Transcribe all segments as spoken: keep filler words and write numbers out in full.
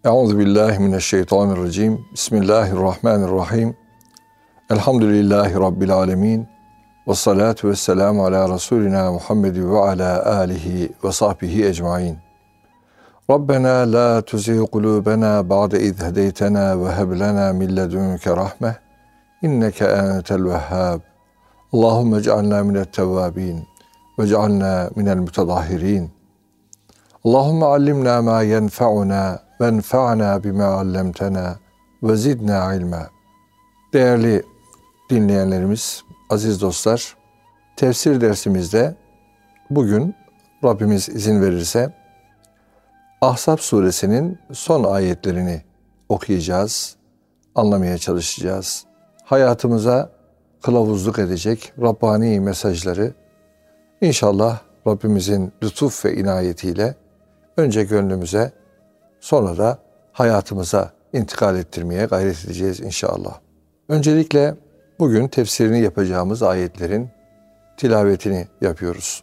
Euzubillahimineşşeytanirracim. Bismillahirrahmanirrahim. Elhamdülillahi Rabbil alemin. Ve salatu ve selamu ala Resulina Muhammedi ve ala alihi ve sahbihi ecmain. Rabbena la tuzigh kulubena ba'de iz hedeytena ve heb lena min ledunke rahme. İnneke entel vehhab. Allahumme ec'alna minet tevvabin ve ec'alna minel mutadahhirin. Allahumme allimna ma yenfa'una ve enfa'na bima allamtana ve zidna ilma. Değerli dinleyenlerimiz, aziz dostlar, tefsir dersimizde bugün Rabbimiz izin verirse Ahzab suresinin son ayetlerini okuyacağız, anlamaya çalışacağız. Hayatımıza kılavuzluk edecek Rabbani mesajları inşallah Rabbimizin lütuf ve inayetiyle önce gönlümüze, sonra da hayatımıza intikal ettirmeye gayret edeceğiz inşallah. Öncelikle bugün tefsirini yapacağımız ayetlerin tilavetini yapıyoruz.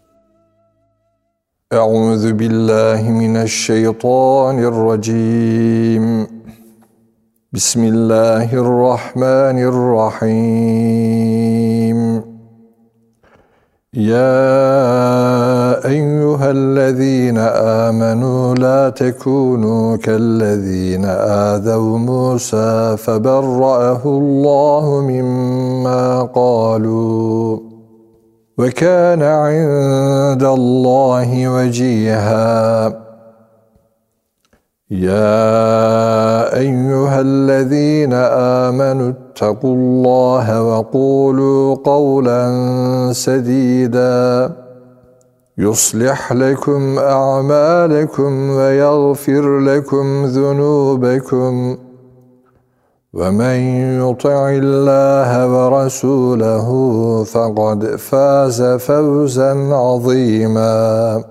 Euzu billahi mineşşeytanirracim. Bismillahirrahmanirrahim. Ya eyyühellezine amenu la tekunu kellezine âzev Musa feberra'ehullahu mimma qalu ve kâne indallahi vecîhâ. Ya eyyühellezine amenu ittakullaha ve kûlû kavlen sedîdâ yuslih lekum a'mâlekum ve yagfir lekum zunûbekum ve men yuti'illâhe ve rasûlehu fekad fâze fevzen azîmâ.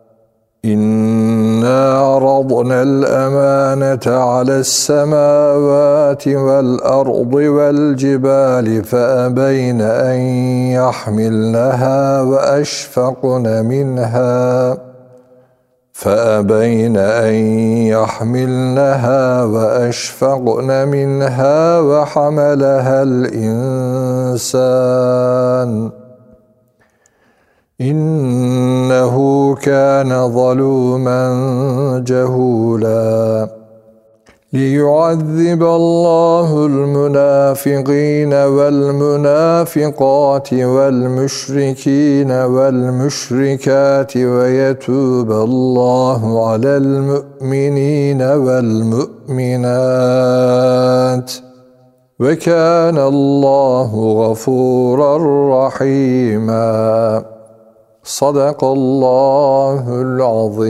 İnna aradna'l emanete ale's semâvâti vel ardı vel cibâli feebeyne en yahmilnehâ ve eşfaqne minhâ feebeyne en yahmilnehâ ve eşfaqne minhâ ve hamalehel insân. İnnehu kâne zalûmen cehûlâ. Liyuazziballahu l-münâfiqîne vel-münâfiqâti vel-müşrikîne vel-müşrikâti ve yetûballahu alel-mü'minîne vel-mü'minât. Ve kânallâhu gafûran rahîmâ. Sadakallahul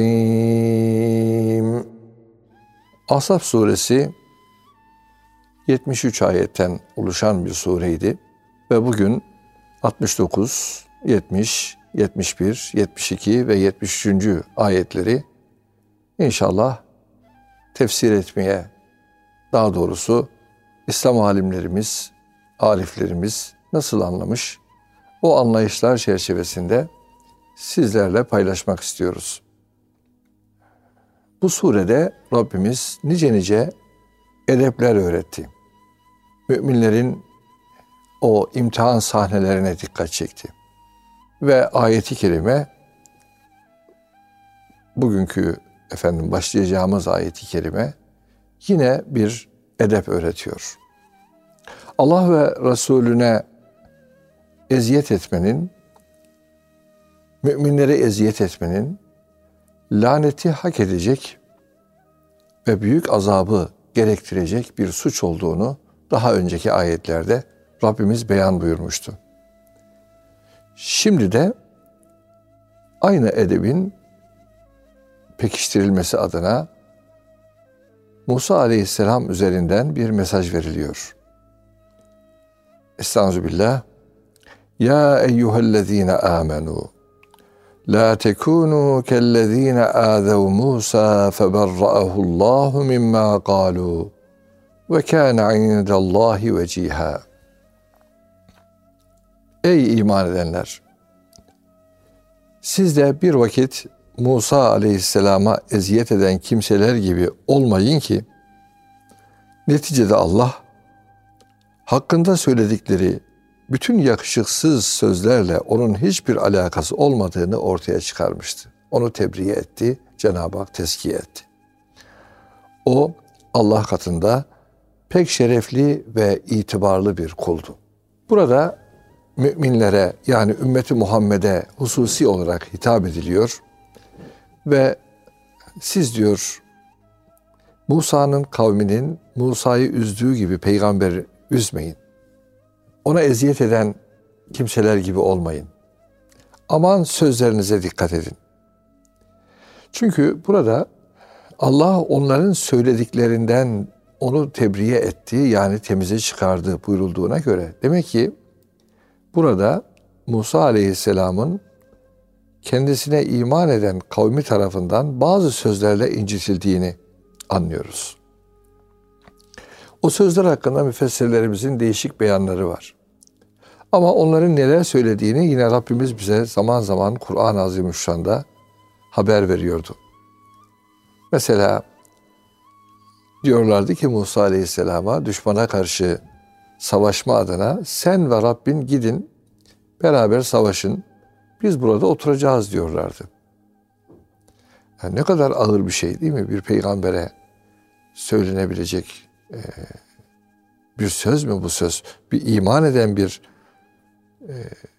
azim. Ahzab suresi yetmiş üç ayetten oluşan bir sureydi ve bugün altmış dokuz, yetmiş, yetmiş bir, yetmiş iki ve yetmiş üçüncü ayetleri inşallah tefsir etmeye, daha doğrusu İslam alimlerimiz, ariflerimiz nasıl anlamış, o anlayışlar çerçevesinde sizlerle paylaşmak istiyoruz. Bu surede Rabbimiz nice nice edepler öğretti. Müminlerin o imtihan sahnelerine dikkat çekti. Ve ayeti kerime, bugünkü efendim başlayacağımız ayeti kerime yine bir edep öğretiyor. Allah ve Resulüne eziyet etmenin, müminlere eziyet etmenin laneti hak edecek ve büyük azabı gerektirecek bir suç olduğunu daha önceki ayetlerde Rabbimiz beyan buyurmuştu. Şimdi de aynı edebin pekiştirilmesi adına Musa aleyhisselam üzerinden bir mesaj veriliyor. Estağfirullah. Ya eyyühellezine amenu la tekunu kellezine âzev Musa feberra'ehullahu mimma qâlû ve kâne indallahi vecîhâ. Ey iman edenler! Siz de bir vakit Musa aleyhisselama eziyet eden kimseler gibi olmayın ki neticede Allah hakkında söyledikleri bütün yakışıksız sözlerle onun hiçbir alakası olmadığını ortaya çıkarmıştı. Onu tebriğe etti, Cenab-ı Hak tezkiye etti. O Allah katında pek şerefli ve itibarlı bir kuldu. Burada müminlere yani ümmeti Muhammed'e hususi olarak hitap ediliyor ve siz diyor Musa'nın kavminin Musa'yı üzdüğü gibi peygamberi üzmeyin. Ona eziyet eden kimseler gibi olmayın. Aman sözlerinize dikkat edin. Çünkü burada Allah onların söylediklerinden onu tebriye etti, yani temize çıkardı buyurulduğuna göre. Demek ki burada Musa aleyhisselamın kendisine iman eden kavmi tarafından bazı sözlerle incitildiğini anlıyoruz. O sözler hakkında müfessirlerimizin değişik beyanları var. Ama onların neler söylediğini yine Rabbimiz bize zaman zaman Kur'an-ı Azimüşşan'da haber veriyordu. Mesela diyorlardı ki Musa Aleyhisselam'a düşmana karşı savaşma adına sen ve Rabbin gidin beraber savaşın, biz burada oturacağız diyorlardı. Yani ne kadar ağır bir şey değil mi? Bir peygambere söylenebilecek e, bir söz mü bu söz? Bir iman eden bir e,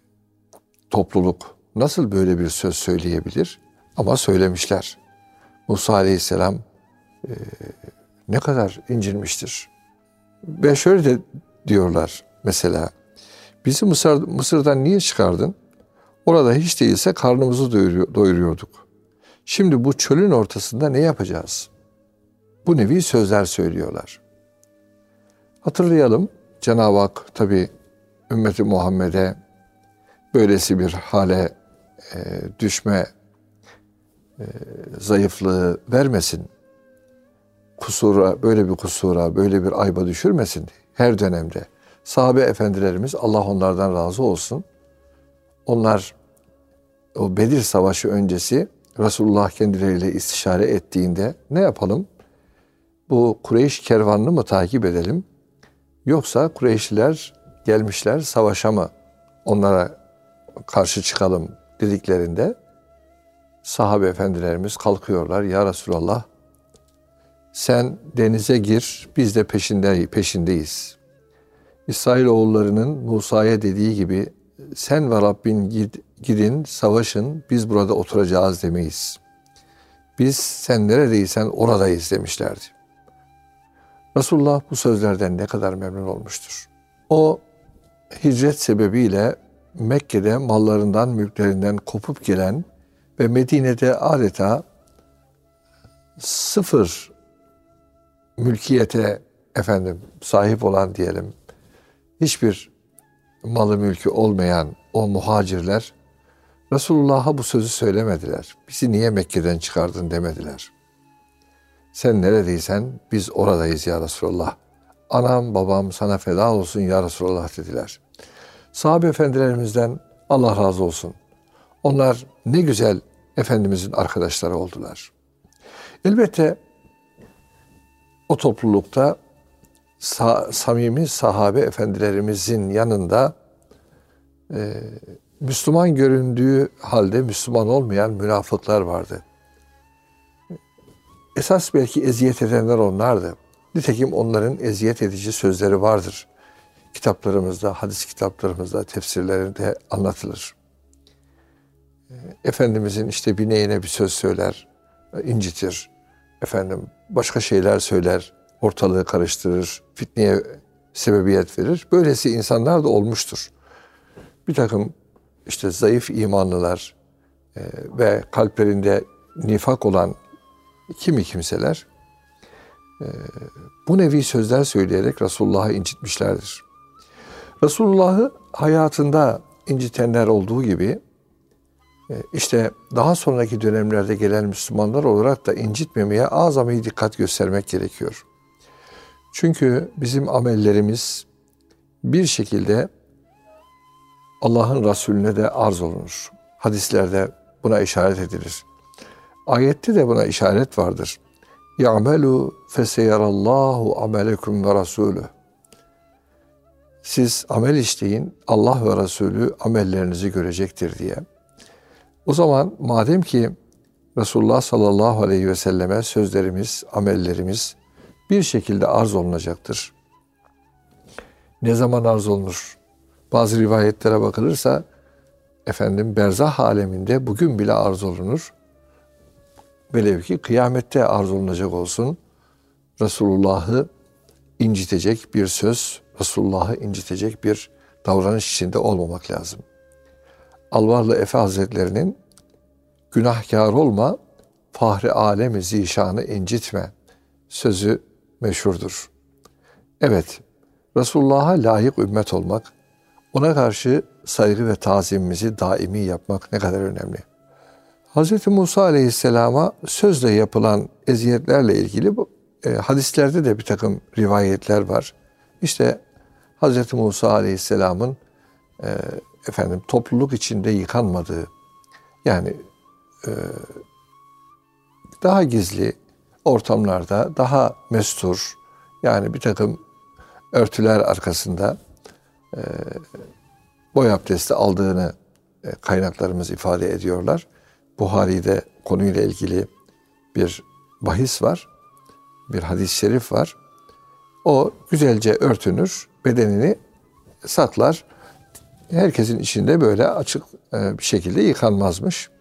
topluluk nasıl böyle bir söz söyleyebilir? Ama söylemişler. Musa Aleyhisselam e, ne kadar incinmiştir. Ve şöyle de diyorlar mesela, bizi Mısır, Mısır'dan niye çıkardın? Orada hiç değilse karnımızı doyuruyor, doyuruyorduk. Şimdi bu çölün ortasında ne yapacağız? Bu nevi sözler söylüyorlar. Hatırlayalım, Cenab-ı Hak tabi ümmeti Muhammed'e böylesi bir hale e, düşme e, zayıflığı vermesin. Kusura, böyle bir kusura, böyle bir ayba düşürmesin her dönemde. Sahabe efendilerimiz, Allah onlardan razı olsun. Onlar o Bedir Savaşı öncesi Resulullah kendileriyle istişare ettiğinde ne yapalım? Bu Kureyş kervanını mı takip edelim? Yoksa Kureyşliler gelmişler savaşa mı onlara karşı çıkalım dediklerinde sahabe efendilerimiz kalkıyorlar. Ya Resulallah sen denize gir, biz de peşinde, peşindeyiz. İsrailoğullarının Musa'ya dediği gibi sen ve Rabbin gidin, savaşın, biz burada oturacağız demeyiz. Biz sen neredeysen oradayız demişlerdi. Resulullah bu sözlerden ne kadar memnun olmuştur. O hicret sebebiyle Mekke'de mallarından, mülklerinden kopup gelen ve Medine'de adeta sıfır mülkiyete efendim sahip olan diyelim, hiçbir malı mülkü olmayan o muhacirler Resulullah'a bu sözü söylemediler. Bizi niye Mekke'den çıkardın demediler. Sen neredeysen biz oradayız ya Resulullah. Anam babam sana feda olsun ya Resulullah dediler. Sahabe efendilerimizden Allah razı olsun. Onlar ne güzel Efendimizin arkadaşları oldular. Elbette o toplulukta sa- samimi sahabe efendilerimizin yanında e, Müslüman göründüğü halde Müslüman olmayan münafıklar vardı. Esas belki eziyet edenler onlardı. Nitekim onların eziyet edici sözleri vardır. Kitaplarımızda, hadis kitaplarımızda, tefsirlerinde anlatılır. Efendimizin işte bineğine bir söz söyler, incitir. Efendim başka şeyler söyler, ortalığı karıştırır, fitneye sebebiyet verir. Böylesi insanlar da olmuştur. Bir takım işte zayıf imanlılar e, ve kalplerinde nifak olan kimi kimseler e, bu nevi sözler söyleyerek Resulullah'ı incitmişlerdir. Resulullah'ı hayatında incitenler olduğu gibi e, işte daha sonraki dönemlerde gelen Müslümanlar olarak da incitmemeye azami dikkat göstermek gerekiyor. Çünkü bizim amellerimiz bir şekilde Allah'ın Resulüne de arz olunur. Hadislerde buna işaret edilir. Ayette de buna işaret vardır. يَعْمَلُوا فَسَيَرَ اللّٰهُ عَمَلَكُمْ وَرَسُولُهُ. Siz amel işleyin, Allah ve Resulü amellerinizi görecektir diye. O zaman madem ki Resulullah sallallahu aleyhi ve selleme sözlerimiz, amellerimiz bir şekilde arz olunacaktır. Ne zaman arz olunur? Bazı rivayetlere bakılırsa efendim berzah aleminde bugün bile arz olunur. Velev ki kıyamette arz olunacak olsun. Resulullah'ı incitecek bir söz, Resulullah'ı incitecek bir davranış içinde olmamak lazım. Alvarlı Efe Hazretlerinin günahkar olma, fahri alem-i zişanı incitme sözü meşhurdur. Evet, Resulullah'a layık ümmet olmak, ona karşı saygı ve tazimimizi daimi yapmak ne kadar önemli. Hz. Musa Aleyhisselam'a sözle yapılan eziyetlerle ilgili bu e, hadislerde de bir takım rivayetler var. İşte Hz. Musa Aleyhisselam'ın e, efendim topluluk içinde yıkanmadığı, yani e, daha gizli ortamlarda, daha mestur, yani bir takım örtüler arkasında e, boy abdesti aldığını e, kaynaklarımız ifade ediyorlar. Buhari'de konuyla ilgili bir bahis var, bir hadis-i şerif var. O güzelce örtünür, bedenini saklar. Herkesin içinde böyle açık bir şekilde yıkanmazmış.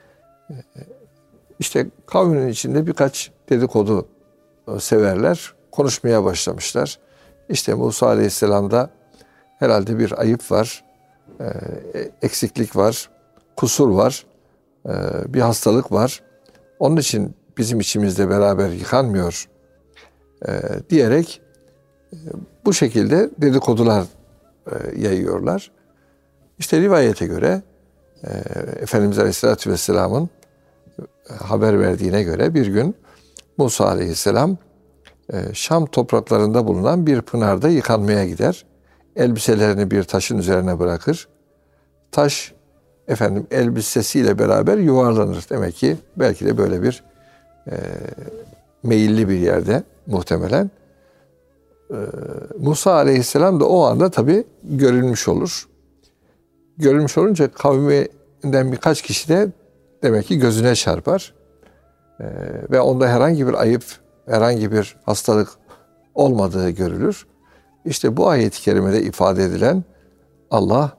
İşte kavminin içinde birkaç dedikodu severler, konuşmaya başlamışlar. İşte Musa Aleyhisselam'da herhalde bir ayıp var, eksiklik var, kusur var, bir hastalık var. Onun için bizim içimizde beraber yıkanmıyor diyerek bu şekilde dedikodular yayıyorlar. İşte rivayete göre Efendimiz Aleyhisselatü Vesselam'ın haber verdiğine göre bir gün Musa Aleyhisselam Şam topraklarında bulunan bir pınarda yıkanmaya gider. Elbiselerini bir taşın üzerine bırakır. Taş efendim elbisesiyle beraber yuvarlanır. Demek ki belki de böyle bir e, meyilli bir yerde muhtemelen. E, Musa Aleyhisselam da o anda tabii görülmüş olur. Görülmüş olunca kavminden birkaç kişi de demek ki gözüne çarpar. E, ve onda herhangi bir ayıp, herhangi bir hastalık olmadığı görülür. İşte bu ayet-i kerimede ifade edilen Allah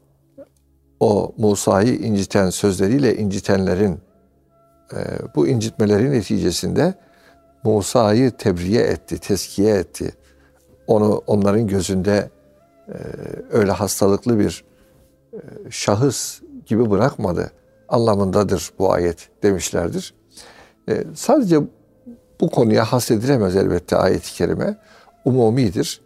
o Musa'yı inciten sözleriyle incitenlerin e, bu incitmelerin neticesinde Musa'yı tebriye etti, teskiye etti. Onu onların gözünde e, öyle hastalıklı bir e, şahıs gibi bırakmadı anlamındadır bu ayet demişlerdir. E, sadece bu konuya hasredilemez elbette ayet-i kerime, umumidir.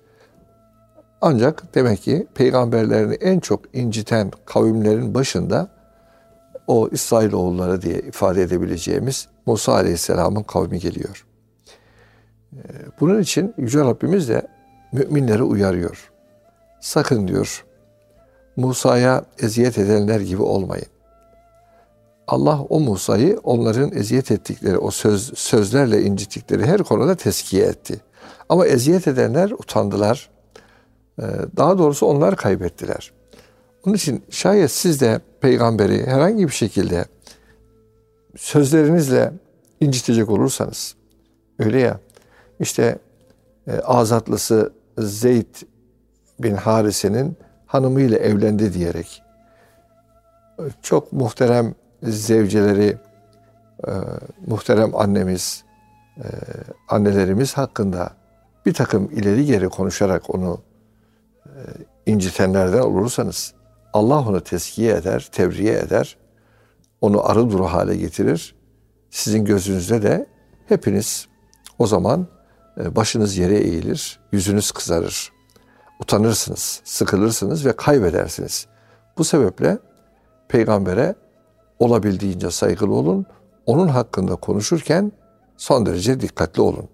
Ancak demek ki peygamberlerini en çok inciten kavimlerin başında o İsrailoğulları diye ifade edebileceğimiz Musa Aleyhisselam'ın kavmi geliyor. Bunun için Yüce Rabbimiz de müminleri uyarıyor. Sakın diyor, Musa'ya eziyet edenler gibi olmayın. Allah o Musa'yı onların eziyet ettikleri, o söz, sözlerle incittikleri her konuda teskiye etti. Ama eziyet edenler utandılar. Daha doğrusu onlar kaybettiler. Onun için şayet siz de peygamberi herhangi bir şekilde sözlerinizle incitecek olursanız, öyle ya, işte e, azatlısı Zeyd bin Harise'nin hanımıyla evlendi diyerek, çok muhterem zevceleri, e, muhterem annemiz, e, annelerimiz hakkında bir takım ileri geri konuşarak onu e, incitenlerden olursanız, Allah onu teskiye eder, tevriye eder, onu arı duru hale getirir. Sizin gözünüzde de hepiniz o zaman başınız yere eğilir, yüzünüz kızarır, utanırsınız, sıkılırsınız ve kaybedersiniz. Bu sebeple peygambere olabildiğince saygılı olun, onun hakkında konuşurken son derece dikkatli olun.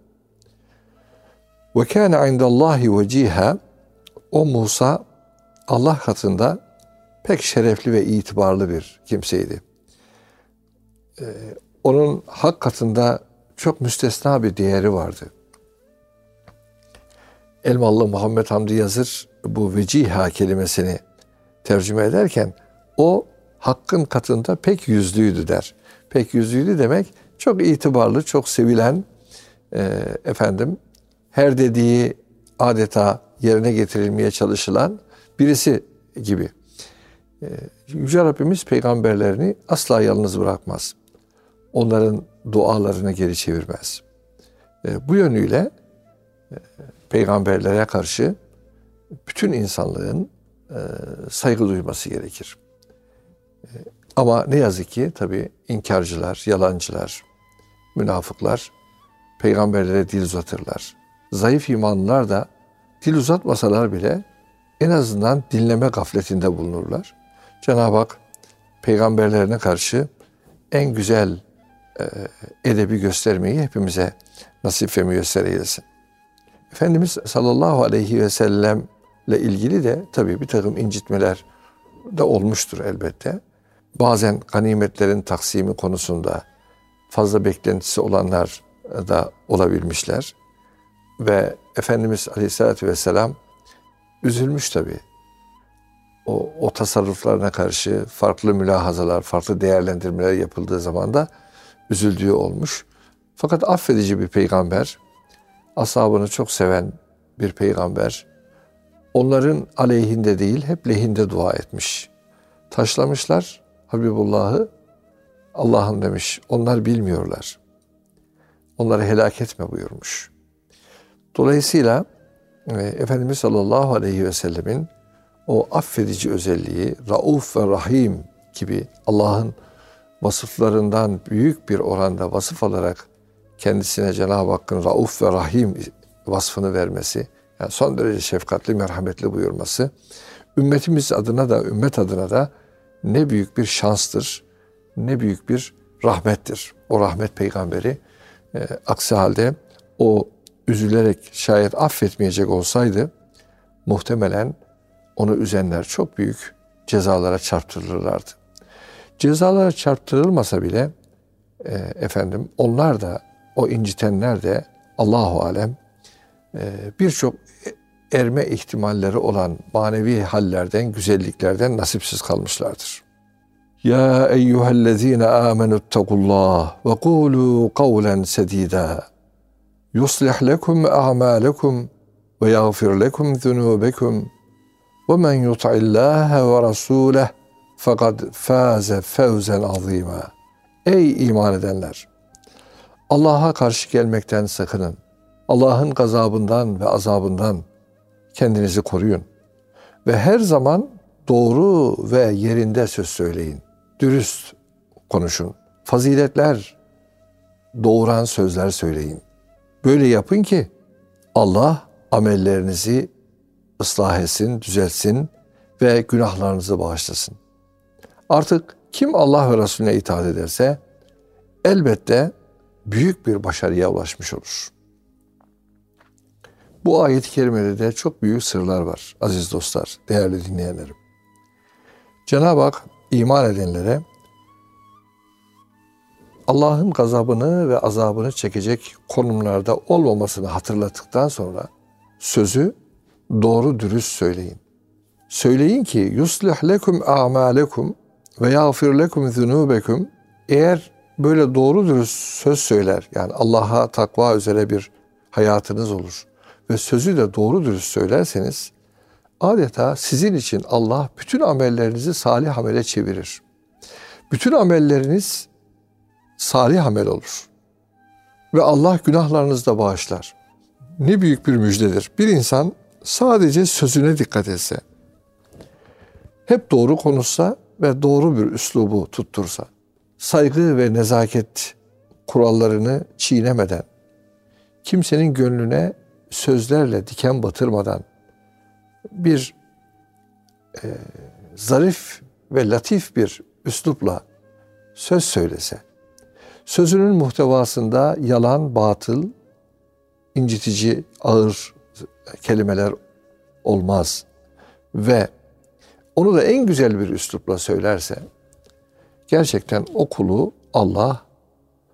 Ve kâne indallâhi vecîhâ, o Musa Allah katında pek şerefli ve itibarlı bir kimseydi. onun hak katında çok müstesna bir değeri vardı. Elmalı Muhammed Hamdi Yazır bu veciha kelimesini tercüme ederken o hakkın katında pek yüzlüydü der. Pek yüzlüydü demek çok itibarlı, çok sevilen, e, efendim her dediği adeta yerine getirilmeye çalışılan birisi gibi. E, Yüce Rabbimiz peygamberlerini asla yalnız bırakmaz. Onların dualarını geri çevirmez. E, bu yönüyle e, peygamberlere karşı bütün insanlığın e, saygı duyması gerekir. E, ama ne yazık ki tabii inkarcılar, yalancılar, münafıklar peygamberlere dil uzatırlar. Zayıf imanlılar da dil uzatmasalar bile en azından dinleme gafletinde bulunurlar. Cenab-ı Hak peygamberlerine karşı en güzel e, edebi göstermeyi hepimize nasip ve müyesser eylesin. Efendimiz sallallahu aleyhi ve sellemle ilgili de tabii bir takım incitmeler de olmuştur elbette. Bazen ganimetlerin taksimi konusunda fazla beklentisi olanlar da olabilmişler. Ve Efendimiz aleyhissalatü vesselam üzülmüş tabii. O, o tasarruflarına karşı farklı mülahazalar, farklı değerlendirmeler yapıldığı zaman da üzüldüğü olmuş. Fakat affedici bir peygamber, ashabını çok seven bir peygamber, onların aleyhinde değil, hep lehinde dua etmiş. Taşlamışlar Habibullah'ı, Allah'ım demiş, onlar bilmiyorlar. Onları helak etme buyurmuş. Dolayısıyla e, Efendimiz sallallahu aleyhi ve sellemin o affedici özelliği, Rauf ve Rahim gibi Allah'ın vasıflarından büyük bir oranda vasıf olarak kendisine Cenab-ı Hakk'ın Rauf ve Rahim vasfını vermesi, yani son derece şefkatli, merhametli buyurması, ümmetimiz adına da, ümmet adına da ne büyük bir şanstır, ne büyük bir rahmettir. O rahmet peygamberi, e, aksi halde o üzülerek şayet affetmeyecek olsaydı, muhtemelen onu üzenler çok büyük cezalara çarptırılırlardı. Cezalara çarptırılmasa bile e, efendim onlar da, o incitenler de Allahu alem e, birçok erme ihtimalleri olan manevi hallerden, güzelliklerden nasipsiz kalmışlardır. Ya eyyühellezine amenüttekullah ve kulu kavlen sedida yuslih lekum a'malekum ve yagfir lekum zunubekum ve men yut'illâhe ve rasûleh fekad fâze fevzen azîmâ. Ey iman edenler! Allah'a karşı gelmekten sakının. Allah'ın gazabından ve azabından kendinizi koruyun. Ve her zaman doğru ve yerinde söz söyleyin. Dürüst konuşun. Faziletler doğuran sözler söyleyin. Böyle yapın ki Allah amellerinizi ıslah etsin, düzeltsin ve günahlarınızı bağışlasın. Artık kim Allah ve Resulüne itaat ederse elbette büyük bir başarıya ulaşmış olur. Bu ayet-i kerimede de çok büyük sırlar var aziz dostlar, değerli dinleyenlerim. Cenab-ı Hak iman edenlere Allah'ın gazabını ve azabını çekecek konumlarda olmamasını hatırlattıktan sonra sözü doğru dürüst söyleyin. Söyleyin ki yuslih lekum a'malekum ve yağfir lekum zunubekum. Eğer böyle doğru dürüst söz söyler, yani Allah'a takva üzere bir hayatınız olur ve sözü de doğru dürüst söylerseniz adeta sizin için Allah bütün amellerinizi salih amele çevirir. Bütün amelleriniz salih amel olur. Ve Allah günahlarınızı da bağışlar. Ne büyük bir müjdedir. Bir insan sadece sözüne dikkat etse, hep doğru konuşsa ve doğru bir üslubu tuttursa, saygı ve nezaket kurallarını çiğnemeden, kimsenin gönlüne sözlerle diken batırmadan, bir e, zarif ve latif bir üslupla söz söylese, sözünün muhtevasında yalan, batıl, incitici, ağır kelimeler olmaz ve onu da en güzel bir üslupla söylerse, gerçekten o kulu Allah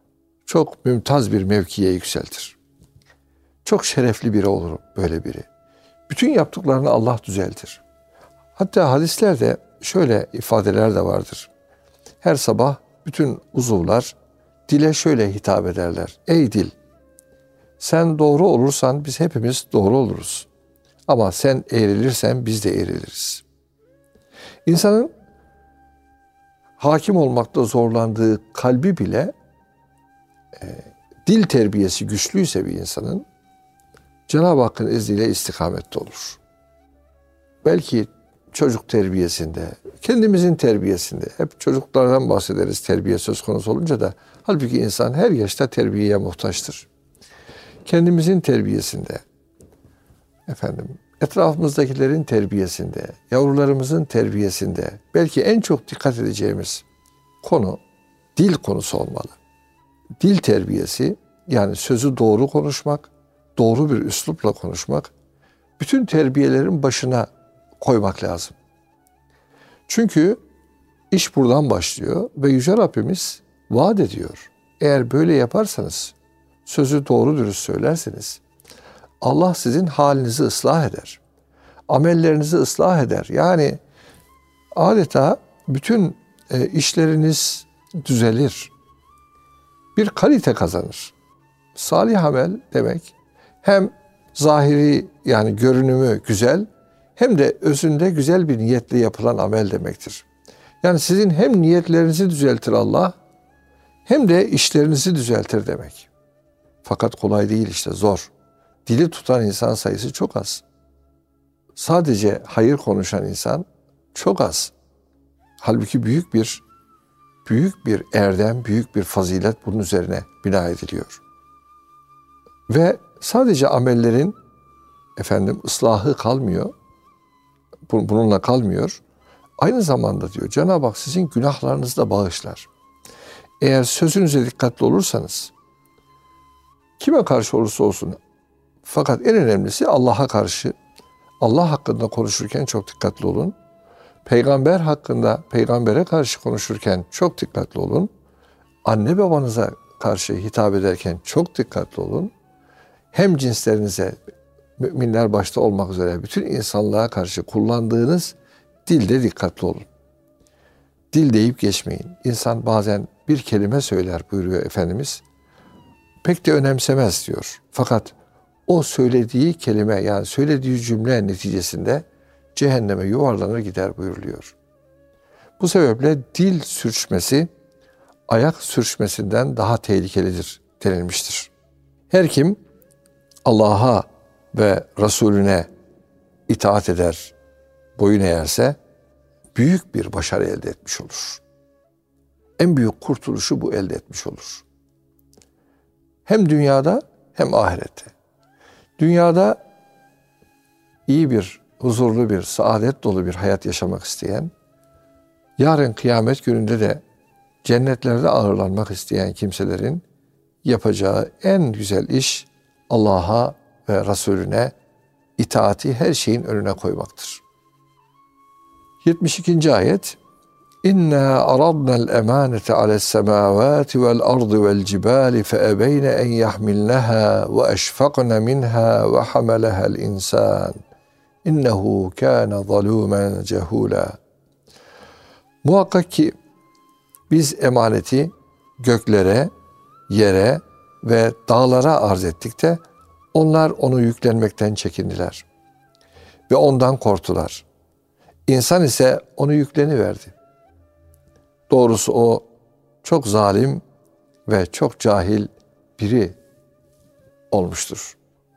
çok mümtaz bir mevkiye yükseltir. Çok şerefli biri olur böyle biri. Bütün yaptıklarını Allah düzeltir. Hatta hadislerde şöyle ifadeler de vardır. Her sabah bütün uzuvlar dile şöyle hitap ederler. Ey dil, sen doğru olursan biz hepimiz doğru oluruz. Ama sen eğrilirsen biz de eğriliriz. İnsanın hakim olmakta zorlandığı kalbi bile e, dil terbiyesi güçlüyse bir insanın Cenab-ı Hakk'ın izniyle istikamette olur. Belki çocuk terbiyesinde, kendimizin terbiyesinde, hep çocuklardan bahsederiz terbiye söz konusu olunca da, halbuki insan her yaşta terbiyeye muhtaçtır. Kendimizin terbiyesinde, efendim, etrafımızdakilerin terbiyesinde, yavrularımızın terbiyesinde, belki en çok dikkat edeceğimiz konu dil konusu olmalı. Dil terbiyesi, yani sözü doğru konuşmak, doğru bir üslupla konuşmak, bütün terbiyelerin başına koymak lazım. Çünkü iş buradan başlıyor ve Yüce Rabbimiz vaat ediyor. Eğer böyle yaparsanız, sözü doğru dürüst söylerseniz, Allah sizin halinizi ıslah eder. Amellerinizi ıslah eder. Yani adeta bütün e, işleriniz düzelir. Bir kalite kazanır. Salih amel demek hem zahiri, yani görünümü güzel, hem de özünde güzel bir niyetle yapılan amel demektir. Yani sizin hem niyetlerinizi düzeltir Allah, hem de işlerinizi düzeltir demek. Fakat kolay değil işte, zor. Dili tutan insan sayısı çok az. Sadece hayır konuşan insan çok az. Halbuki büyük bir büyük bir erdem, büyük bir fazilet bunun üzerine bina ediliyor. Ve sadece amellerin efendim ıslahı kalmıyor. Bununla kalmıyor. Aynı zamanda diyor Cenab-ı Hak sizin günahlarınızı da bağışlar. Eğer sözünüze dikkatli olursanız, kime karşı olursa olsun, fakat en önemlisi Allah'a karşı, Allah hakkında konuşurken çok dikkatli olun. Peygamber hakkında, peygambere karşı konuşurken çok dikkatli olun. Anne babanıza karşı hitap ederken çok dikkatli olun. Hem cinslerinize, müminler başta olmak üzere bütün insanlığa karşı kullandığınız dilde dikkatli olun. Dil deyip geçmeyin. İnsan bazen bir kelime söyler buyuruyor Efendimiz. Pek de önemsemez diyor. Fakat o söylediği kelime, yani söylediği cümle neticesinde cehenneme yuvarlanır gider buyuruluyor. Bu sebeple dil sürçmesi ayak sürçmesinden daha tehlikelidir denilmiştir. Her kim Allah'a ve Resulüne itaat eder, boyun eğerse büyük bir başarı elde etmiş olur. En büyük kurtuluşu bu elde etmiş olur. Hem dünyada hem ahirette. Dünyada iyi bir, huzurlu bir, saadet dolu bir hayat yaşamak isteyen, yarın kıyamet gününde de cennetlerde ağırlanmak isteyen kimselerin yapacağı en güzel iş Allah'a ve Resulüne itaati her şeyin önüne koymaktır. yetmiş ikinci ayet İnna aradna'l emanete ale's semavati vel ardı vel cibali fe ebeyne en yahmilnaha ve eşfaqna minha ve hamalaha'l insan innehu kana zalumen cehula. Muhakkak ki biz emaneti göklere, yere ve dağlara arz ettik de onlar onu yüklenmekten çekindiler ve ondan korktular. İnsan ise onu yükleniverdi. Doğrusu o çok zalim ve çok cahil biri olmuştur.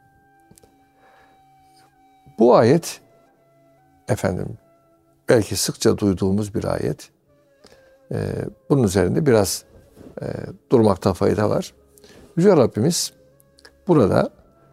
Bu ayet efendim belki sıkça duyduğumuz bir ayet. Ee, bunun üzerinde biraz e, durmakta fayda var. Yüce Rabbimiz burada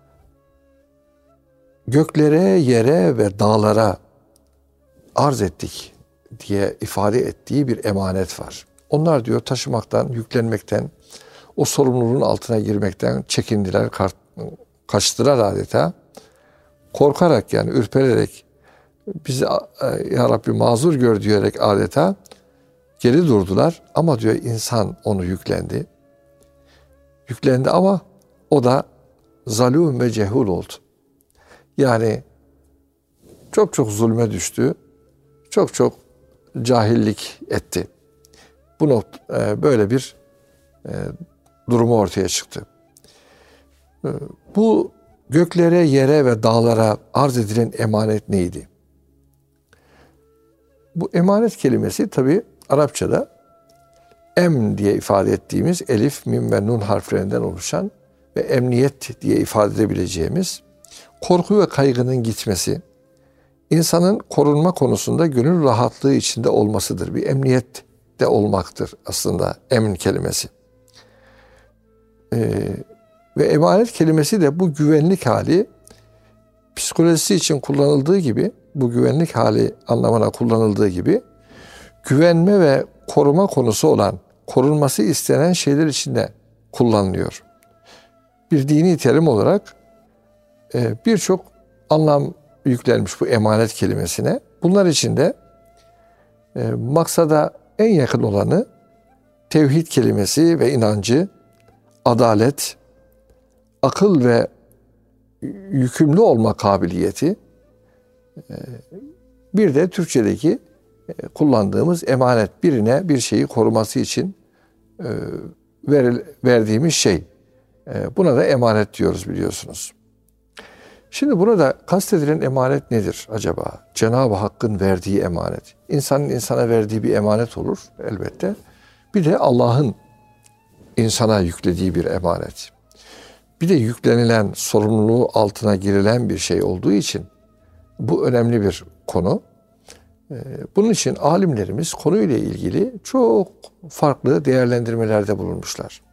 göklere, yere ve dağlara arz ettik diye ifade ettiği bir emanet var. Onlar diyor taşımaktan, yüklenmekten, o sorumluluğun altına girmekten çekindiler, kaçtılar adeta. Korkarak, yani ürpererek, bizi ya Rabbi mazur gör diyerek adeta geri durdular. Ama diyor insan onu yüklendi. yüklendi ama o da zalûm ve cehul oldu. Yani çok çok zulme düştü. Çok çok cahillik etti. Bu nokta, böyle bir e, durumu ortaya çıktı. E, bu göklere, yere ve dağlara arz edilen emanet neydi? Bu emanet kelimesi tabi Arapçada em diye ifade ettiğimiz elif, mim ve nun harflerinden oluşan ve emniyet diye ifade edebileceğimiz korku ve kaygının gitmesi, insanın korunma konusunda gönül rahatlığı içinde olmasıdır. Bir emniyette olmaktır aslında emin kelimesi. Ee, ve emanet kelimesi de bu güvenlik hali psikolojisi için kullanıldığı gibi, bu güvenlik hali anlamına kullanıldığı gibi güvenme ve koruma konusu olan, korunması istenen şeyler için de kullanılıyor. Bir dini terim olarak e, birçok anlam yüklenmiş bu emanet kelimesine. Bunlar içinde e, maksada en yakın olanı tevhid kelimesi ve inancı, adalet, akıl ve yükümlü olma kabiliyeti, e, bir de Türkçedeki e, kullandığımız emanet, birine bir şeyi koruması için e, ver, verdiğimiz şey. E, buna da emanet diyoruz biliyorsunuz. Şimdi burada kastedilen emanet nedir acaba? Cenab-ı Hakk'ın verdiği emanet. İnsanın insana verdiği bir emanet olur elbette. Bir de Allah'ın insana yüklediği bir emanet. Bir de yüklenilen, sorumluluğu altına girilen bir şey olduğu için bu önemli bir konu. Bunun için alimlerimiz konuyla ilgili çok farklı değerlendirmelerde bulunmuşlar.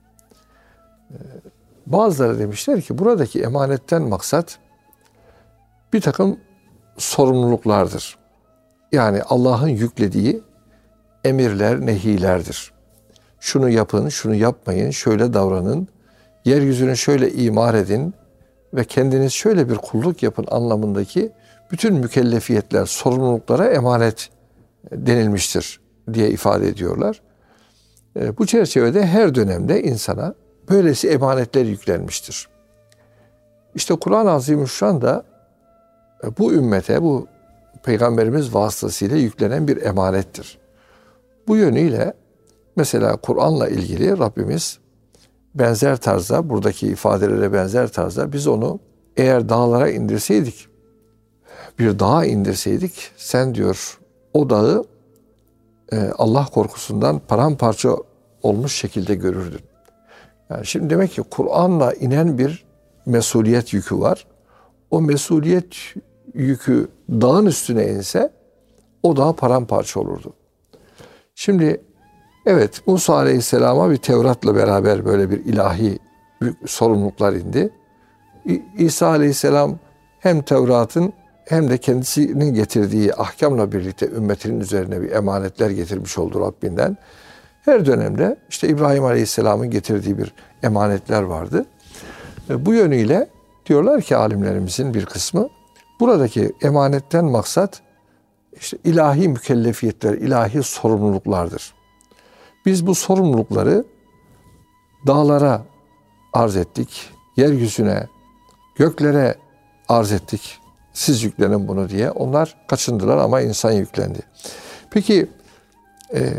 Bazıları demişler ki buradaki emanetten maksat bir takım sorumluluklardır. Yani Allah'ın yüklediği emirler, nehilerdir. Şunu yapın, şunu yapmayın, şöyle davranın, yeryüzünü şöyle imar edin ve kendiniz şöyle bir kulluk yapın anlamındaki bütün mükellefiyetler, sorumluluklara emanet denilmiştir diye ifade ediyorlar. Bu çerçevede her dönemde insana böylesi emanetler yüklenmiştir. İşte Kur'an-ı Azimüşşan da bu ümmete, bu Peygamberimiz vasıtasıyla yüklenen bir emanettir. Bu yönüyle mesela Kur'an'la ilgili Rabbimiz benzer tarzda, buradaki ifadelere benzer tarzda biz onu eğer dağlara indirseydik, bir dağa indirseydik, sen diyor o dağı Allah korkusundan paramparça olmuş şekilde görürdün. Yani şimdi demek ki Kur'an'la inen bir mesuliyet yükü var. O mesuliyet yükü dağın üstüne inse o dağ paramparça olurdu. Şimdi evet Musa Aleyhisselam'a bir Tevrat'la beraber böyle bir ilahi sorumluluklar indi. İsa Aleyhisselam hem Tevrat'ın hem de kendisinin getirdiği ahkamla birlikte ümmetinin üzerine bir emanetler getirmiş oldu Rabbinden. Her dönemde işte İbrahim Aleyhisselam'ın getirdiği bir emanetler vardı. Bu yönüyle diyorlar ki alimlerimizin bir kısmı buradaki emanetten maksat işte ilahi mükellefiyetler, ilahi sorumluluklardır. Biz bu sorumlulukları dağlara arz ettik, yeryüzüne, göklere arz ettik. Siz yüklenin bunu diye. Onlar kaçındılar ama insan yüklendi. Peki e,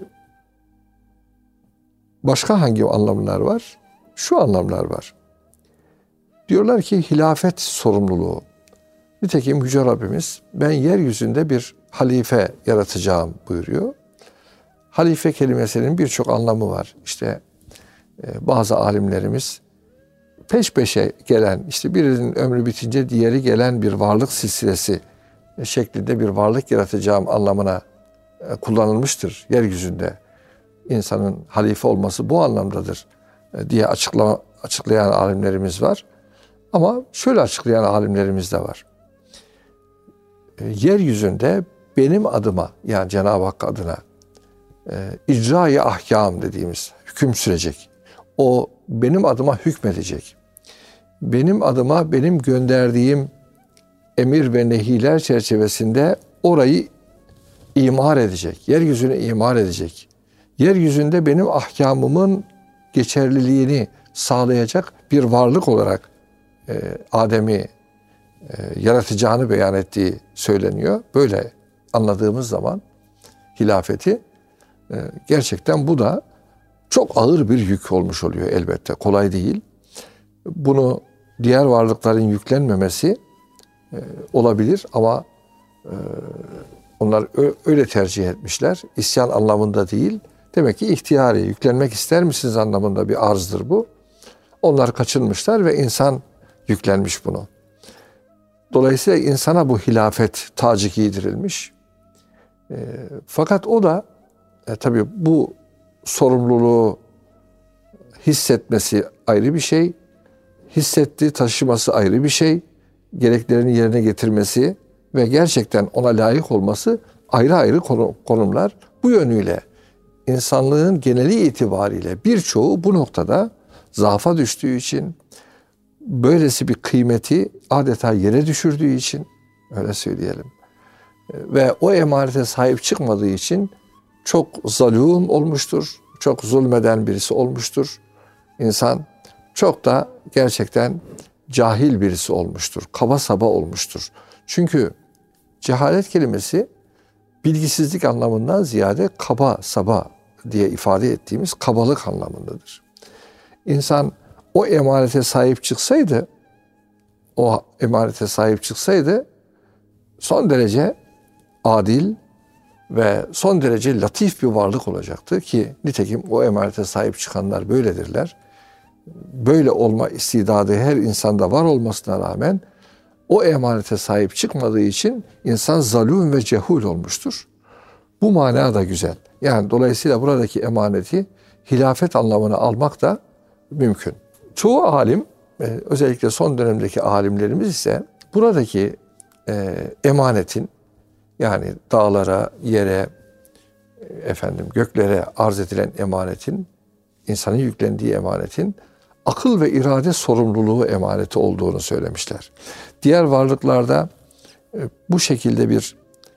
başka hangi anlamlar var? Şu anlamlar var. Diyorlar ki hilafet sorumluluğu. Nitekim Yüce Rabbimiz ben yeryüzünde bir halife yaratacağım buyuruyor. Halife kelimesinin birçok anlamı var. İşte e, bazı alimlerimiz peş peşe gelen, işte birinin ömrü bitince diğeri gelen bir varlık silsilesi şeklinde bir varlık yaratacağım anlamına e, kullanılmıştır yeryüzünde. İnsanın halife olması bu anlamdadır e, diye açıklama, açıklayan alimlerimiz var. Ama şöyle açıklayan alimlerimiz de var. E, yeryüzünde benim adıma, yani Cenab-ı Hak adına e, icra-i ahkam dediğimiz hüküm sürecek. O benim adıma hükmedecek. Benim adıma benim gönderdiğim emir ve nehiler çerçevesinde orayı imar edecek. Yeryüzünü imar edecek. Yeryüzünde benim ahkamımın geçerliliğini sağlayacak bir varlık olarak e, Adem'i e, yaratacağını beyan ettiği söyleniyor. Böyle anladığımız zaman hilafeti e, gerçekten bu da çok ağır bir yük olmuş oluyor elbette. Kolay değil. Bunu diğer varlıkların yüklenmemesi e, olabilir ama e, onlar öyle tercih etmişler. İsyan anlamında değil. Demek ki ihtiyari, yüklenmek ister misiniz anlamında bir arzdır bu. Onlar kaçınmışlar ve insan yüklenmiş bunu. Dolayısıyla insana bu hilafet tacı giydirilmiş. E, fakat o da e, tabii bu sorumluluğu hissetmesi ayrı bir şey. Hissetti, taşıması ayrı bir şey. Gereklerini yerine getirmesi ve gerçekten ona layık olması ayrı ayrı konumlar. Bu yönüyle insanlığın geneli itibariyle birçoğu bu noktada zaafa düştüğü için, böylesi bir kıymeti adeta yere düşürdüğü için, öyle söyleyelim, ve o emanete sahip çıkmadığı için çok zalim olmuştur, çok zulmeden birisi olmuştur. İnsan çok da gerçekten cahil birisi olmuştur, kaba saba olmuştur. Çünkü cehalet kelimesi bilgisizlik anlamından ziyade kaba saba diye ifade ettiğimiz kabalık anlamındadır. İnsan o emanete sahip çıksaydı, o emanete sahip çıksaydı son derece adil ve son derece latif bir varlık olacaktı ki nitekim o emanete sahip çıkanlar böyledirler. Böyle olma istidadı her insanda var olmasına rağmen o emanete sahip çıkmadığı için insan zalim ve cehul olmuştur. Bu mana da güzel. Yani dolayısıyla buradaki emaneti hilafet anlamına almak da mümkün. Çoğu alim, özellikle son dönemdeki alimlerimiz ise buradaki e, emanetin, yani dağlara, yere, efendim göklere arz edilen emanetin, insanın yüklendiği emanetin akıl ve irade sorumluluğu emaneti olduğunu söylemişler. Diğer varlıklarda e, bu şekilde bir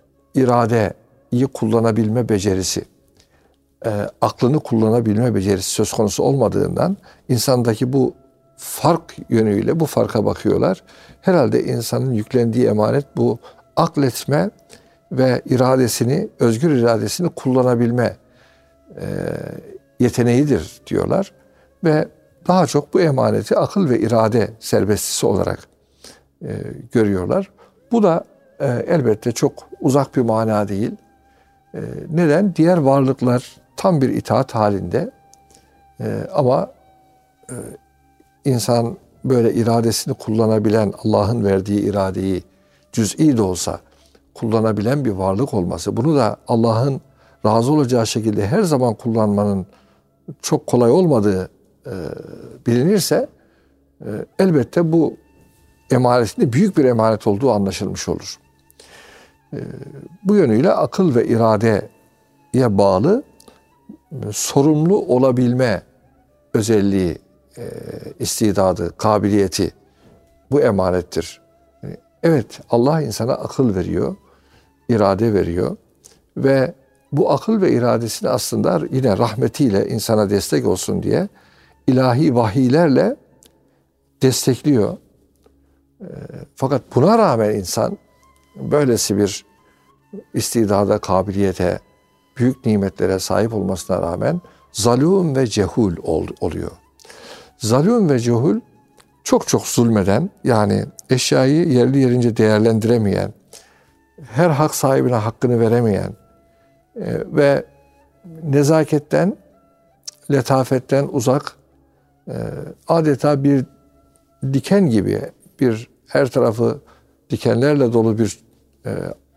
iradeyi kullanabilme becerisi, e, aklını kullanabilme becerisi söz konusu olmadığından insandaki bu fark yönüyle bu farka bakıyorlar. Herhalde insanın yüklendiği emanet bu akletme ve iradesini, özgür iradesini kullanabilme e, yeteneğidir diyorlar. Ve daha çok bu emaneti akıl ve irade serbestisi olarak e, görüyorlar. Bu da e, elbette çok uzak bir mana değil. E, neden? Diğer varlıklar tam bir itaat halinde e, ama e, insan böyle iradesini kullanabilen, Allah'ın verdiği iradeyi cüz'i de olsa kullanabilen bir varlık olması, bunu da Allah'ın razı olacağı şekilde her zaman kullanmanın çok kolay olmadığı e, bilinirse e, elbette bu emanetin büyük bir emanet olduğu anlaşılmış olur. E, bu yönüyle akıl ve iradeye bağlı e, sorumlu olabilme özelliği, e, istidadı, kabiliyeti bu emanettir. E, evet, Allah insana akıl veriyor, irade veriyor ve bu akıl ve iradesini aslında yine rahmetiyle insana destek olsun diye ilahi vahiylerle destekliyor. E, fakat buna rağmen insan böylesi bir istidada, kabiliyete, büyük nimetlere sahip olmasına rağmen zalim ve cehul ol, oluyor. Zalim ve cehul çok çok zulmeden, yani eşyayı yerli yerince değerlendiremeyen, her hak sahibine hakkını veremeyen e, ve nezaketten, letafetten uzak, e, adeta bir diken gibi, bir her tarafı dikenlerle dolu bir e,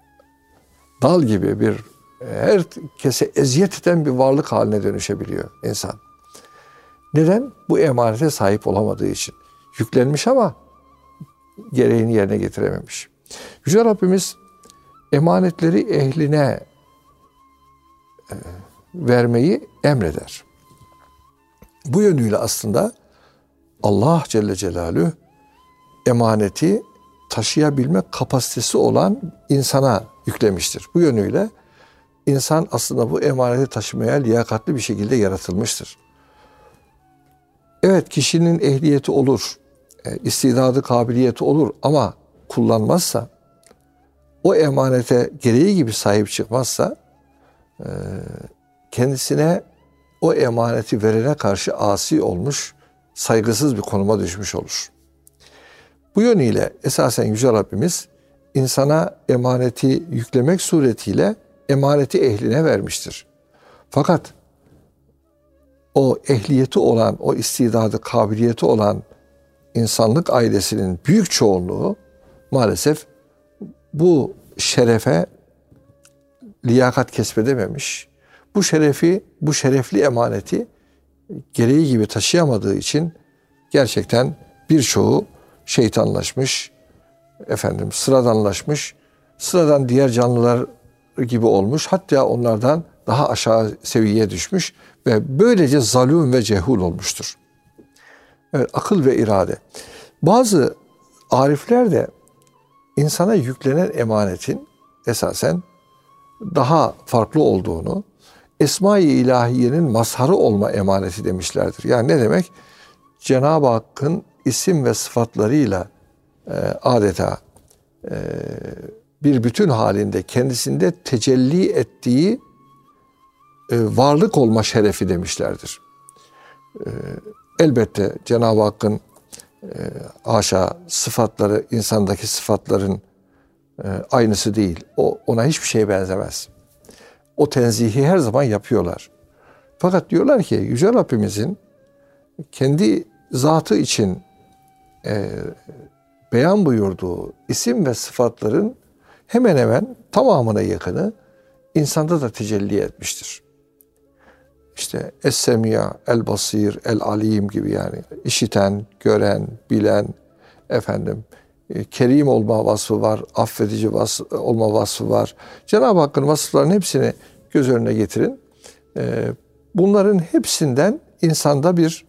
dal gibi, bir e, herkese eziyet eden bir varlık haline dönüşebiliyor insan. Neden? Bu emanete sahip olamadığı için. Yüklenmiş ama gereğini yerine getirememiş. Yüce Rabbimiz emanetleri ehline e, vermeyi emreder. Bu yönüyle aslında Allah Celle Celaluhu emaneti taşıyabilme kapasitesi olan insana yüklemiştir. Bu yönüyle insan aslında bu emaneti taşımaya liyakatli bir şekilde yaratılmıştır. Evet, kişinin ehliyeti olur, e, istidadı, kabiliyeti olur ama kullanmazsa, o emanete gereği gibi sahip çıkmazsa, e, kendisine o emaneti verene karşı asi olmuş, saygısız bir konuma düşmüş olur. Bu yönüyle esasen Yüce Rabbimiz insana emaneti yüklemek suretiyle emaneti ehline vermiştir. Fakat o ehliyeti olan, o istidadı, kabiliyeti olan insanlık ailesinin büyük çoğunluğu maalesef bu şerefe liyakat kesbedememiş. Bu şerefi, bu şerefli emaneti gereği gibi taşıyamadığı için gerçekten birçoğu şeytanlaşmış, efendim sıradanlaşmış, sıradan diğer canlılar gibi olmuş, hatta onlardan daha aşağı seviyeye düşmüş ve böylece zalim ve cehul olmuştur. Evet, akıl ve irade. Bazı arifler de insana yüklenen emanetin esasen daha farklı olduğunu, Esma-i İlahiye'nin mazharı olma emaneti demişlerdir. Yani ne demek? Cenab-ı Hakk'ın isim ve sıfatlarıyla e, adeta e, bir bütün halinde kendisinde tecelli ettiği e, varlık olma şerefi demişlerdir. E, elbette Cenab-ı Hakk'ın e, haşa sıfatları insandaki sıfatların e, aynısı değil. O ona hiçbir şeye benzemez. O tenzihi her zaman yapıyorlar. Fakat diyorlar ki Yüce Rabbimizin kendi zatı için e, beyan buyurduğu isim ve sıfatların hemen hemen tamamına yakını insanda da tecelli etmiştir. İşte Es-Semi'a, El-Basir, El-Alim gibi, yani işiten, gören, bilen, efendim e, kerim olma vasfı var, affedici vas- olma vasfı var. Cenab-ı Hakk'ın vasıflarının hepsini göz önüne getirin. E, bunların hepsinden insanda bir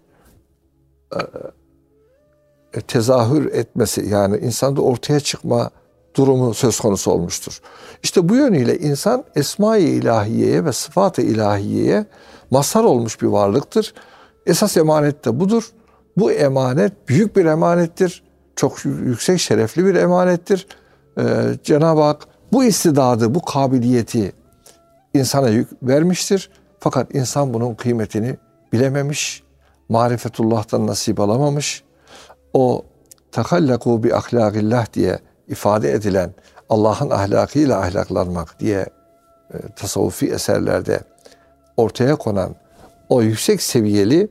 e, tezahür etmesi, yani insanda ortaya çıkma durumu söz konusu olmuştur. İşte bu yönüyle insan Esma-i İlahiye'ye ve Sıfat-ı İlahiye'ye mazhar olmuş bir varlıktır. Esas emanet de budur. Bu emanet büyük bir emanettir. Çok yüksek, şerefli bir emanettir. Ee, Cenab-ı Hak bu istidadı, bu kabiliyeti insana yük vermiştir. Fakat insan bunun kıymetini bilememiş, marifetullah'tan nasip alamamış. O takallaku bi ahlakillah diye ifade edilen Allah'ın ahlakıyla ahlaklanmak diye e, tasavvufi eserlerde ortaya konan o yüksek seviyeli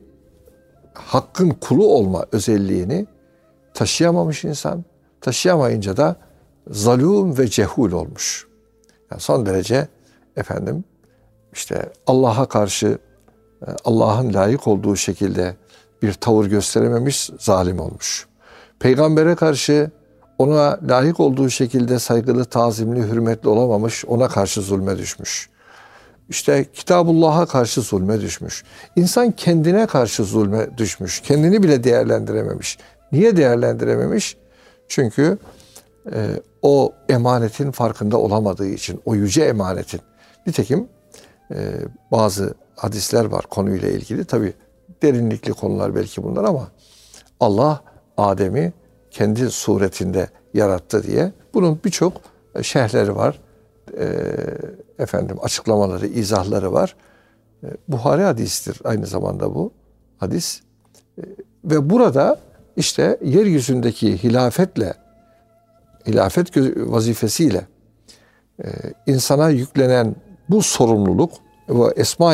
Hakk'ın kulu olma özelliğini taşıyamamış insan. Taşıyamayınca da zalim ve cehul olmuş. Yani son derece efendim işte Allah'a karşı Allah'ın layık olduğu şekilde bir tavır gösterememiş, zalim olmuş. Peygambere karşı ona layık olduğu şekilde saygılı, tazimli, hürmetli olamamış, ona karşı zulme düşmüş. İşte Kitabullah'a karşı zulme düşmüş. İnsan kendine karşı zulme düşmüş. Kendini bile değerlendirememiş. Niye değerlendirememiş? Çünkü e, o emanetin farkında olamadığı için, o yüce emanetin. Nitekim e, bazı hadisler var konuyla ilgili. Tabii derinlikli konular belki bunlar ama Allah Adem'i kendi suretinde yarattı diye bunun birçok şerhleri var. E, efendim açıklamaları, izahları var. E, Buhari hadistir aynı zamanda bu hadis. E, ve burada işte yeryüzündeki hilafetle, hilafet vazifesiyle e, insana yüklenen bu sorumluluk ve Esma-i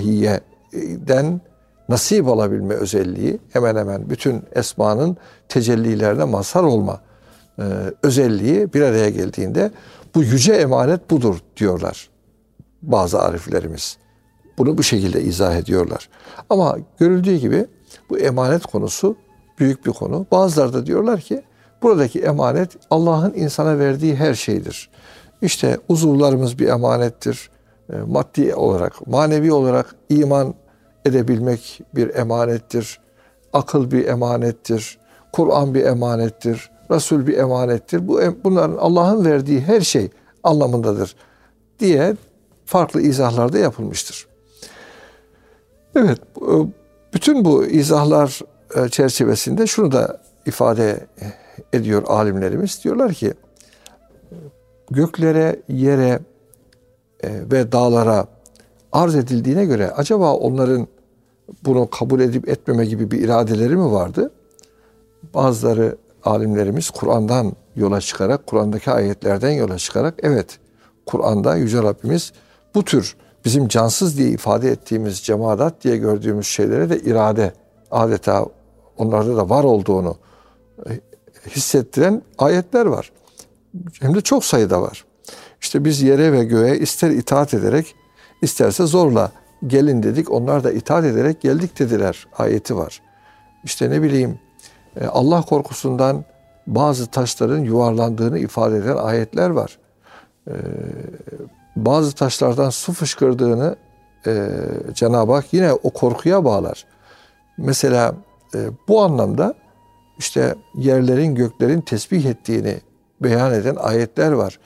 İlahiye'den nasip alabilme özelliği, hemen hemen bütün esmanın tecellilerine mazhar olma e, özelliği bir araya geldiğinde bu yüce emanet budur diyorlar bazı ariflerimiz. Bunu bu şekilde izah ediyorlar. Ama görüldüğü gibi bu emanet konusu büyük bir konu. Bazıları da diyorlar ki buradaki emanet Allah'ın insana verdiği her şeydir. İşte uzuvlarımız bir emanettir. E, maddi olarak, manevi olarak iman edebilmek bir emanettir. Akıl bir emanettir. Kur'an bir emanettir. Resul bir emanettir. Bu bunların Allah'ın verdiği her şey anlamındadır diye farklı izahlarda yapılmıştır. Evet, Bütün bu izahlar çerçevesinde şunu da ifade ediyor alimlerimiz. Diyorlar ki göklere, yere ve dağlara arz edildiğine göre acaba onların bunu kabul edip etmeme gibi bir iradeleri mi vardı? Bazıları alimlerimiz Kur'an'dan yola çıkarak, Kur'an'daki ayetlerden yola çıkarak evet, Kur'an'da Yüce Rabbimiz bu tür bizim cansız diye ifade ettiğimiz, cemaat diye gördüğümüz şeylere de irade, adeta onlarda da var olduğunu hissettiren ayetler var. Hem de çok sayıda var. İşte biz yere ve göğe ister itaat ederek, isterse zorla gelin dedik. Onlar da itaat ederek geldik dediler ayeti var. İşte ne bileyim Allah korkusundan bazı taşların yuvarlandığını ifade eden ayetler var. Bazı taşlardan su fışkırdığını Cenab-ı Hak yine o korkuya bağlar. Mesela bu anlamda işte yerlerin, göklerin tesbih ettiğini beyan eden ayetler var.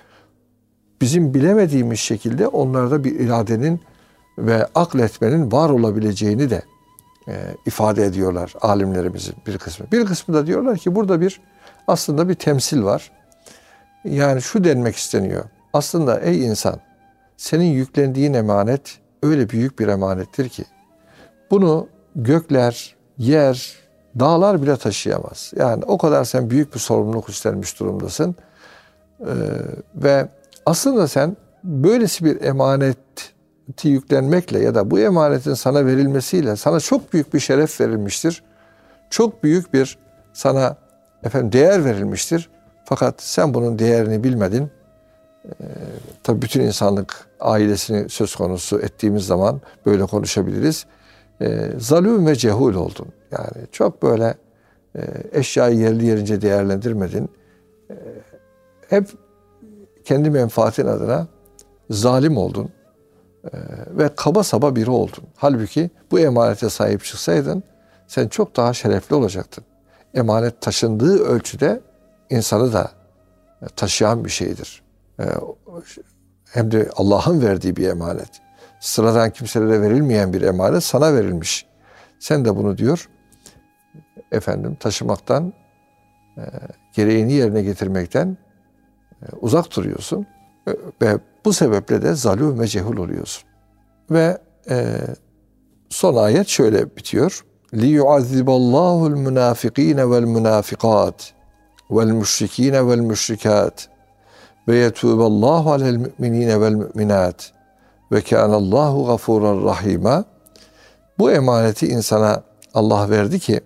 Bizim bilemediğimiz şekilde onlarda bir iradenin ve akletmenin var olabileceğini de e, ifade ediyorlar alimlerimizin bir kısmı. Bir kısmı da diyorlar ki burada bir aslında bir temsil var. Yani şu denmek isteniyor. Aslında ey insan, senin yüklendiğin emanet öyle büyük bir emanettir ki bunu gökler, yer, dağlar bile taşıyamaz. Yani o kadar sen büyük bir sorumluluk üstlenmiş durumdasın. Ee, ve aslında sen böylesi bir emaneti yüklenmekle ya da bu emanetin sana verilmesiyle sana çok büyük bir şeref verilmiştir. Çok büyük bir sana efendim değer verilmiştir. Fakat sen bunun değerini bilmedin. Ee, tabii bütün insanlık ailesini söz konusu ettiğimiz zaman böyle konuşabiliriz. Ee, zalûm ve cehul oldun. Yani çok böyle e, eşyayı yerli yerince değerlendirmedin. E, hep kendi menfaatin adına zalim oldun. E, ve kaba saba biri oldun. Halbuki bu emanete sahip çıksaydın sen çok daha şerefli olacaktın. Emanet taşındığı ölçüde insanı da taşıyan bir şeydir. E, hem de Allah'ın verdiği bir emanet. Sıradan kimselere verilmeyen bir emanet sana verilmiş. Sen de bunu diyor efendim taşımaktan, e, gereğini yerine getirmekten e, uzak duruyorsun. E, ve bu sebeple de zalûm ve cehul oluyorsun. Ve e, son ayet şöyle bitiyor. لِيُعَذِّبَ اللّٰهُ الْمُنَافِق۪ينَ وَالْمُنَافِقَاتِ وَالْمُشْرِك۪ينَ وَالْمُشْرِكَاتِ وَيَتُوبَ اللّٰهُ عَلَى الْمُؤْمِن۪ينَ وَالْمُؤْمِنَاتِ وَكَانَ اللّٰهُ غَفُورًا رَحِيمًا. Bu emaneti insana Allah verdi ki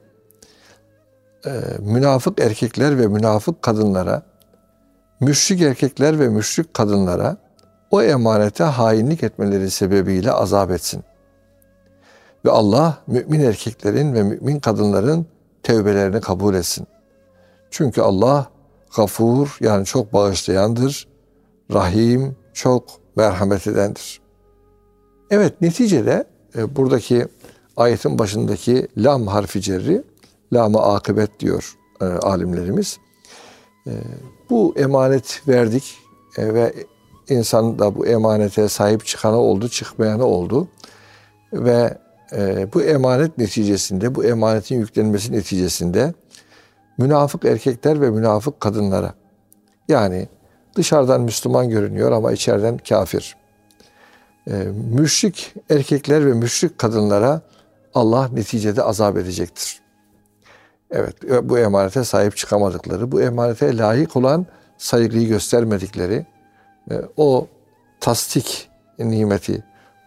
e, münafık erkekler ve münafık kadınlara, müşrik erkekler ve müşrik kadınlara o emanete hainlik etmeleri sebebiyle azap etsin. Ve Allah mümin erkeklerin ve mümin kadınların tevbelerini kabul etsin. Çünkü Allah gafur, yani çok bağışlayandır, rahim, çok merhamet edendir. Evet, neticede e, buradaki ayetin başındaki lam harfi cerri, lam-ı akıbet diyor e, alimlerimiz. E, bu emanet verdik e, ve insan da bu emanete sahip çıkanı oldu, çıkmayanı oldu. Ve e, bu emanet neticesinde, bu emanetin yüklenmesi neticesinde münafık erkekler ve münafık kadınlara, yani dışarıdan Müslüman görünüyor ama içeriden kafir, e, müşrik erkekler ve müşrik kadınlara Allah neticede azap edecektir. Evet, bu emanete sahip çıkamadıkları, bu emanete layık olan saygıyı göstermedikleri, e, o tasdik nimeti,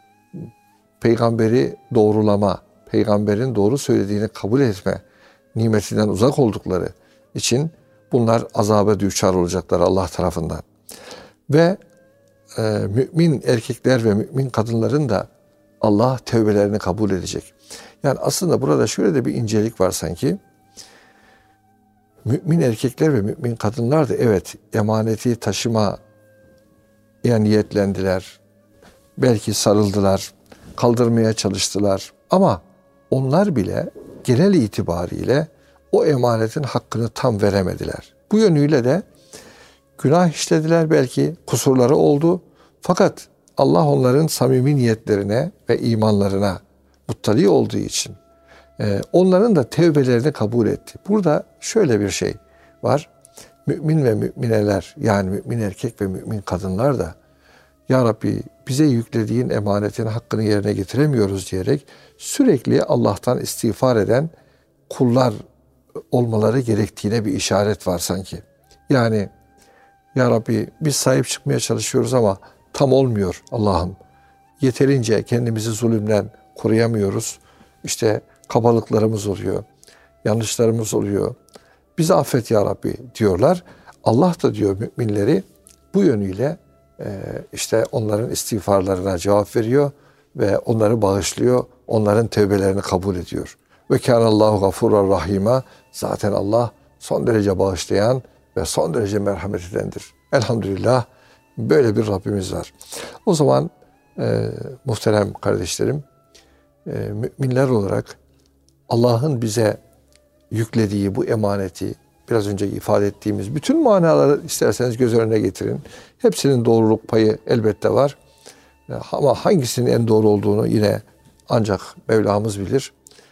peygamberi doğrulama, peygamberin doğru söylediğini kabul etme nimetinden uzak oldukları için bunlar azaba düçar olacaklar Allah tarafından. Ve e, mümin erkekler ve mümin kadınların da Allah tevbelerini kabul edecek. Yani aslında burada şöyle de bir incelik var sanki. Mümin erkekler ve mümin kadınlar da evet emaneti taşıma yani niyetlendiler. Belki sarıldılar, kaldırmaya çalıştılar. Ama onlar bile genel itibariyle o emanetin hakkını tam veremediler. Bu yönüyle de günah işlediler, belki kusurları oldu. Fakat Allah onların samimi niyetlerine ve imanlarına muttali olduğu için Ee, onların da tevbelerini kabul etti. Burada şöyle bir şey var. Mümin ve mümineler, yani mümin erkek ve mümin kadınlar da Ya Rabbi bize yüklediğin emanetin hakkını yerine getiremiyoruz diyerek sürekli Allah'tan istiğfar eden kullar olmaları gerektiğine bir işaret var sanki. Yani Ya Rabbi biz sahip çıkmaya çalışıyoruz ama tam olmuyor Allah'ım. Yeterince kendimizi zulümden koruyamıyoruz. İşte kabalıklarımız oluyor, yanlışlarımız oluyor. Bizi affet Ya Rabbi diyorlar. Allah da diyor müminleri bu yönüyle e, işte onların istiğfarlarına cevap veriyor ve onları bağışlıyor. Onların tevbelerini kabul ediyor. Ve kânallâhu gafûran rahîmâ. Zaten Allah son derece bağışlayan ve son derece merhamet edendir. Elhamdülillah böyle bir Rabbimiz var. O zaman e, muhterem kardeşlerim, e, müminler olarak Allah'ın bize yüklediği bu emaneti, biraz önce ifade ettiğimiz bütün manaları isterseniz göz önüne getirin. Hepsinin doğruluk payı elbette var. Ama hangisinin en doğru olduğunu yine ancak Mevlamız bilir.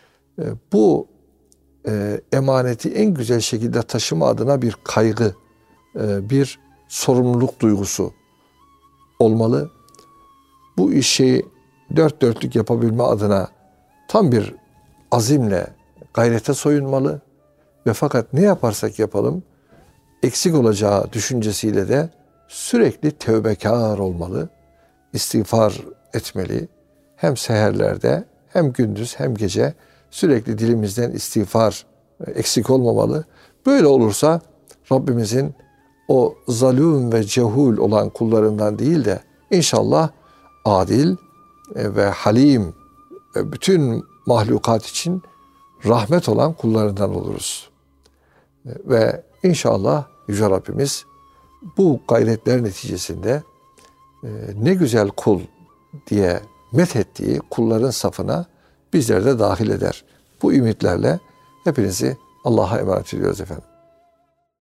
Bu emaneti en güzel şekilde taşıma adına bir kaygı, bir sorumluluk duygusu olmalı. Bu işi dört dörtlük yapabilme adına tam bir azimle gayrete soyunmalı ve fakat ne yaparsak yapalım eksik olacağı düşüncesiyle de sürekli tevbekar olmalı, istiğfar etmeli. Hem seherlerde hem gündüz hem gece sürekli dilimizden istiğfar eksik olmamalı. Böyle olursa Rabbimizin o zalûm ve cehul olan kullarından değil de inşallah adil ve halim ve bütün mahlukat için rahmet olan kullarından oluruz. Ve inşallah Yüce Rabbimiz bu gayretler neticesinde ne güzel kul diye methettiği kulların safına bizleri de dahil eder. Bu ümitlerle hepinizi Allah'a emanet ediyoruz efendim.